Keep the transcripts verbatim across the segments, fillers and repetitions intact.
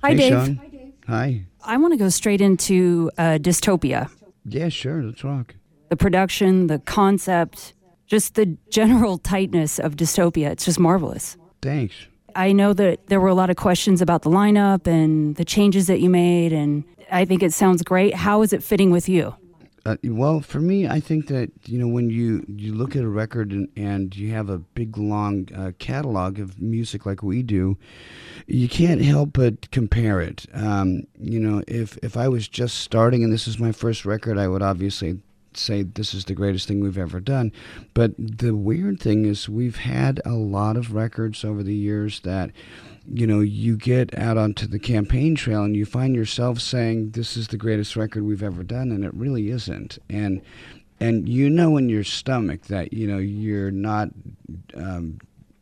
Hi, hey, Dave. Sean. Hi. I want to go straight into uh, Dystopia. Yeah, sure. Let's rock. The production, the concept, just the general tightness of Dystopia. It's just marvelous. Thanks. I know that there were a lot of questions about the lineup and the changes that you made, and I think it sounds great. How is it fitting with you? Uh, well, for me, I think that, you know, when you, you look at a record and, and you have a big, long uh, catalog of music like we do, you can't help but compare it. Um, you know, if, if I was just starting and this is my first record, I would obviously say this is the greatest thing we've ever done. But the weird thing is we've had a lot of records over the years that, you know, you get out onto the campaign trail and you find yourself saying this is the greatest record we've ever done, and it really isn't. And and you know in your stomach that, you know, you're not um,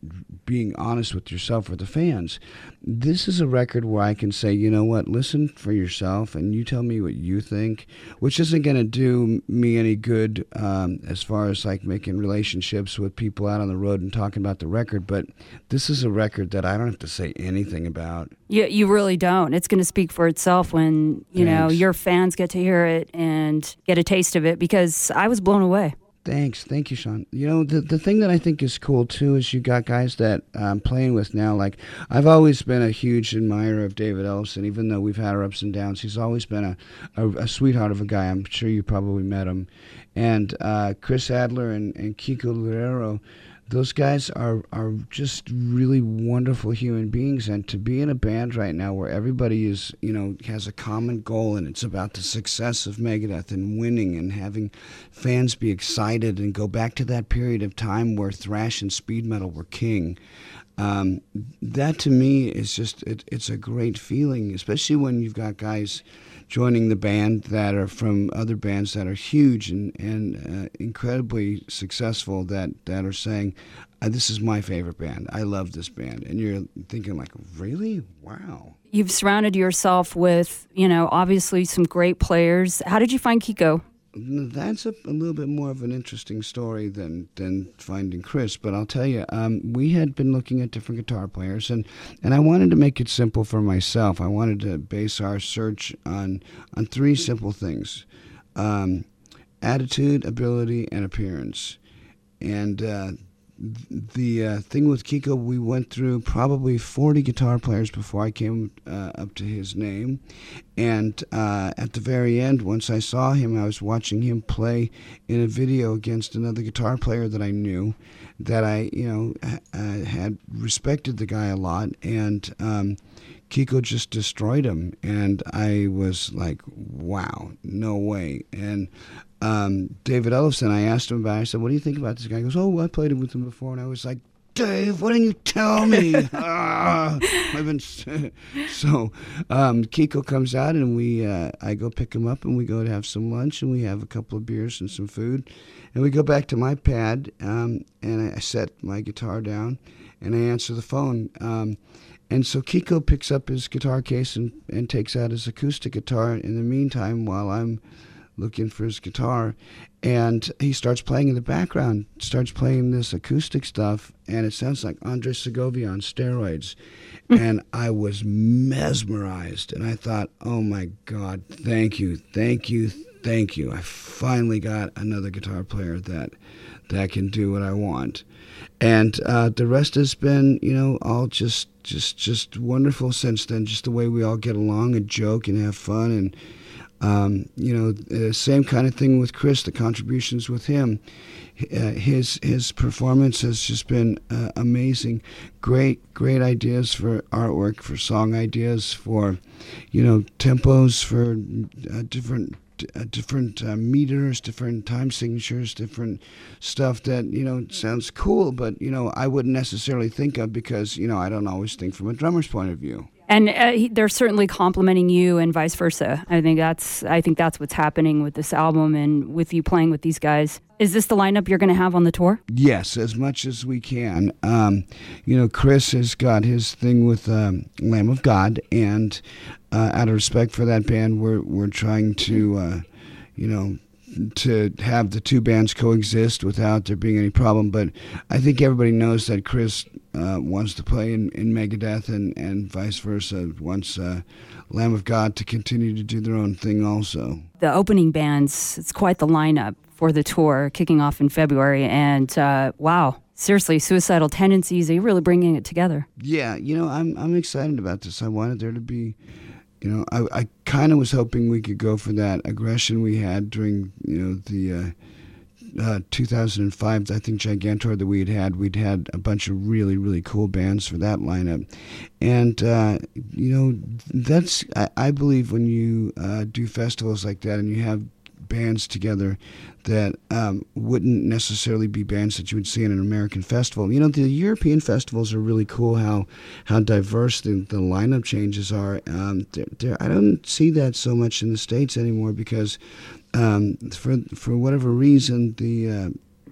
being honest with yourself or the fans. This is a record where I can say, you know what, listen for yourself and you tell me what you think, which isn't going to do me any good um, as far as like making relationships with people out on the road and talking about the record. But this is a record that I don't have to say anything about. You, you really don't. It's going to speak for itself when, you know, Thanks. your fans get to hear it and get a taste of it, because I was blown away. Thanks. Thank you, Sean. You know, the the thing that I think is cool, too, is you got guys that I'm playing with now. Like, I've always been a huge admirer of David Ellefson, even though we've had our ups and downs. He's always been a, a, a sweetheart of a guy. I'm sure you probably met him. And uh, Chris Adler and, and Kiko Loureiro, those guys are, are just really wonderful human beings. And to be in a band right now where everybody is, you know, has a common goal, and it's about the success of Megadeth and winning and having fans be excited and go back to that period of time where thrash and speed metal were king. Um, that to me is just, it, it's a great feeling, especially when you've got guys joining the band that are from other bands that are huge and, and uh, incredibly successful, that, that are saying, uh, this is my favorite band. I love this band. And you're thinking like, really? Wow. You've surrounded yourself with, you know, obviously some great players. How did you find Kiko? That's a, a little bit more of an interesting story than, than finding Chris, but I'll tell you, um, we had been looking at different guitar players, and, and I wanted to make it simple for myself. I wanted to base our search on on three simple things: um, attitude, ability, and appearance. And uh, the uh, thing with Kiko, we went through probably forty guitar players before I came uh, up to his name. And uh, at the very end, once I saw him, I was watching him play in a video against another guitar player that I knew, that I, you know, uh, had respected the guy a lot. And um, Kiko just destroyed him. And I was like, wow, no way. And Um, David Ellefson, I asked him about it. I said, what do you think about this guy? He goes, oh, I played it with him before. And I was like, Dave, why didn't you tell me? ah, I've been so um, Kiko comes out, and we uh, I go pick him up, and we go to have some lunch, and we have a couple of beers and some food. And we go back to my pad, um, and I set my guitar down, and I answer the phone. Um, and so Kiko picks up his guitar case and, and takes out his acoustic guitar in the meantime while I'm looking for his guitar, and he starts playing in the background, starts playing this acoustic stuff, and it sounds like Andre Segovia on steroids. And I was mesmerized, and I thought, oh my God, thank you, thank you, thank you. I finally got another guitar player that that can do what I want. And uh, the rest has been, you know, all just, just, just wonderful since then, just the way we all get along and joke and have fun. And Um, you know, the same kind of thing with Chris, the contributions with him. Uh, his his performance has just been uh, amazing. Great, great ideas for artwork, for song ideas, for, you know, tempos, for uh, different uh, different uh, meters, different time signatures, different stuff that, you know, sounds cool, but, you know, I wouldn't necessarily think of because, you know, I don't always think from a drummer's point of view. And uh, he, they're certainly complimenting you, and vice versa. I think that's I think that's what's happening with this album and with you playing with these guys. Is this the lineup you're going to have on the tour? Yes, as much as we can. Um, you know, Chris has got his thing with um, Lamb of God, and uh, out of respect for that band, we're we're trying to, uh, you know, to have the two bands coexist without there being any problem. But I think everybody knows that Chris uh, wants to play in, in Megadeth, and, and vice versa, wants uh, Lamb of God to continue to do their own thing also. The opening bands, it's quite the lineup for the tour kicking off in February. And uh, wow, seriously, Suicidal Tendencies, are you really bringing it together? Yeah, you know, I'm I'm excited about this. I wanted there to be, you know, I, I kind of was hoping we could go for that aggression we had during, you know, the uh, uh, two thousand five, I think, Gigantor that we'd had. We'd had a bunch of really, really cool bands for that lineup. And, uh, you know, that's, I, I believe when you uh, do festivals like that and you have bands together that um, wouldn't necessarily be bands that you would see in an American festival. You know, the European festivals are really cool, how how diverse the, the lineup changes are. Um, they're, they're, I don't see that so much in the States anymore because um, for for whatever reason, the uh,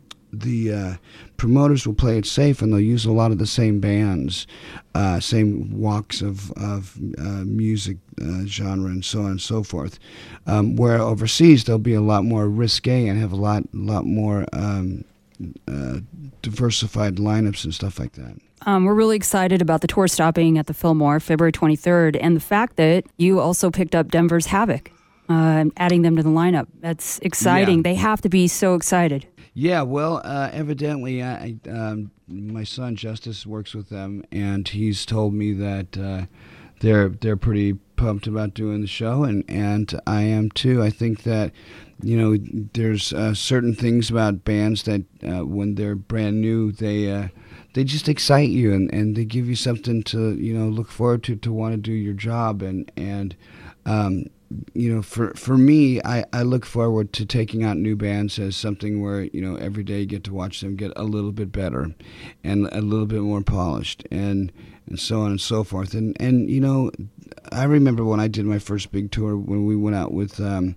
the uh, promoters will play it safe and they'll use a lot of the same bands, uh, same walks of, of uh, music uh, genre and so on and so forth. Um, where overseas they'll be a lot more risque and have a lot lot more um, uh, diversified lineups and stuff like that. Um, we're really excited about the tour stopping at the Fillmore February twenty-third, and the fact that you also picked up Denver's Havoc, uh, adding them to the lineup. That's exciting. Yeah. They have to be so excited. Yeah, well, uh, evidently, I, um, my son Justice works with them, and he's told me that uh, they're they're pretty pumped about doing the show, and, and I am too. I think that, you know, there's uh, certain things about bands that uh, when they're brand new, they uh, they just excite you, and, and they give you something to, you know, look forward to, to want to do your job, and and um, you know, for for me, I, I look forward to taking out new bands as something where, you know, every day you get to watch them get a little bit better and a little bit more polished and and so on and so forth. And, and you know, I remember when I did my first big tour when we went out with, um,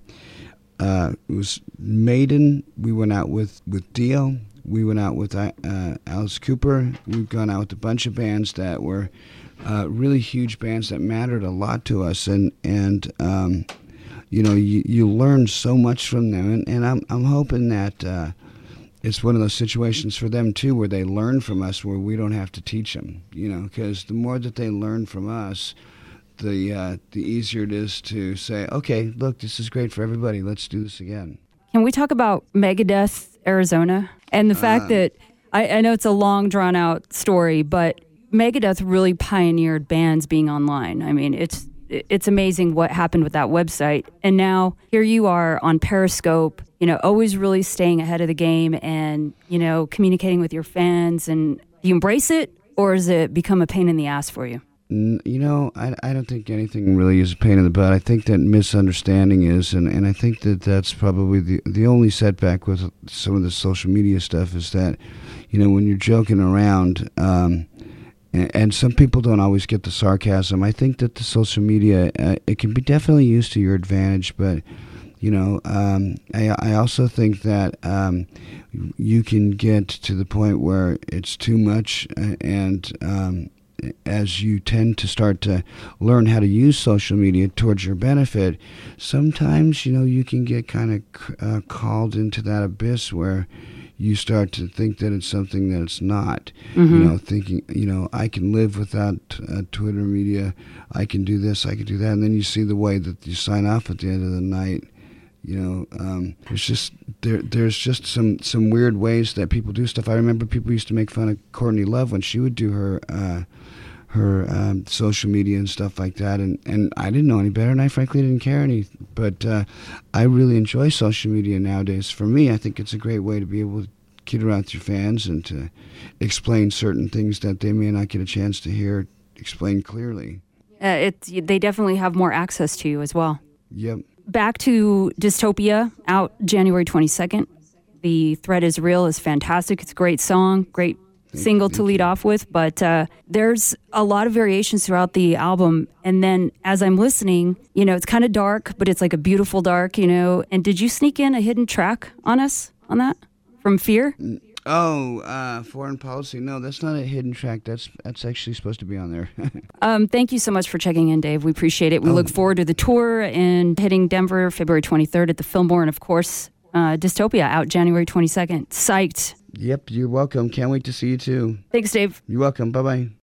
uh, it was Maiden, we went out with, with Dio, we went out with uh, Alice Cooper, we've gone out with a bunch of bands that were Uh, really huge bands that mattered a lot to us, and and um, you know, you, you learn so much from them, and, and I'm I'm hoping that uh, it's one of those situations for them too, where they learn from us, where we don't have to teach them, you know, because the more that they learn from us, the uh, the easier it is to say, okay, look, this is great for everybody, let's do this again. Can we talk about Megadeth Arizona and the fact uh, that I, I know it's a long drawn out story, but Megadeth really pioneered bands being online. I mean, it's it's amazing what happened with that website. And now here you are on Periscope, you know, always really staying ahead of the game and, you know, communicating with your fans. And do you embrace it, or has it become a pain in the ass for you? You know, I, I don't think anything really is a pain in the butt. I think that misunderstanding is, and, and I think that that's probably the the only setback with some of the social media stuff is that, you know, when you're joking around, um, and some people don't always get the sarcasm. I think that the social media, uh, it can be definitely used to your advantage, but, you know, um, I, I also think that um, you can get to the point where it's too much, and um, as you tend to start to learn how to use social media towards your benefit, sometimes, you know, you can get kind of uh, called into that abyss where you start to think that it's something that it's not. Mm-hmm. You know, thinking, you know, I can live without uh, Twitter media. I can do this, I can do that. And then you see the way that you sign off at the end of the night. You know, um, there's just there. There's just some, some weird ways that people do stuff. I remember people used to make fun of Courtney Love when she would do her uh, her um, social media and stuff like that, and, and I didn't know any better, and I frankly didn't care any. But uh, I really enjoy social media nowadays. For me, I think it's a great way to be able to kid around with your fans and to explain certain things that they may not get a chance to hear explained clearly. Uh, it's they definitely have more access to you as well. Yep. Back to Dystopia, out January twenty-second. The Threat Is Real is fantastic. It's a great song, great single to lead off with, but uh, there's a lot of variations throughout the album. And then as I'm listening, you know, it's kind of dark, but it's like a beautiful dark, you know. And did you sneak in a hidden track on us on that from Fear? Oh, uh, Foreign Policy. No, that's not a hidden track. That's that's actually supposed to be on there. um, thank you so much for checking in, Dave. We appreciate it. We oh. look forward to the tour and hitting Denver February twenty-third at the Fillmore. And of course, uh, Dystopia, out January twenty-second. Psyched. Yep, you're welcome. Can't wait to see you too. Thanks, Dave. You're welcome. Bye-bye.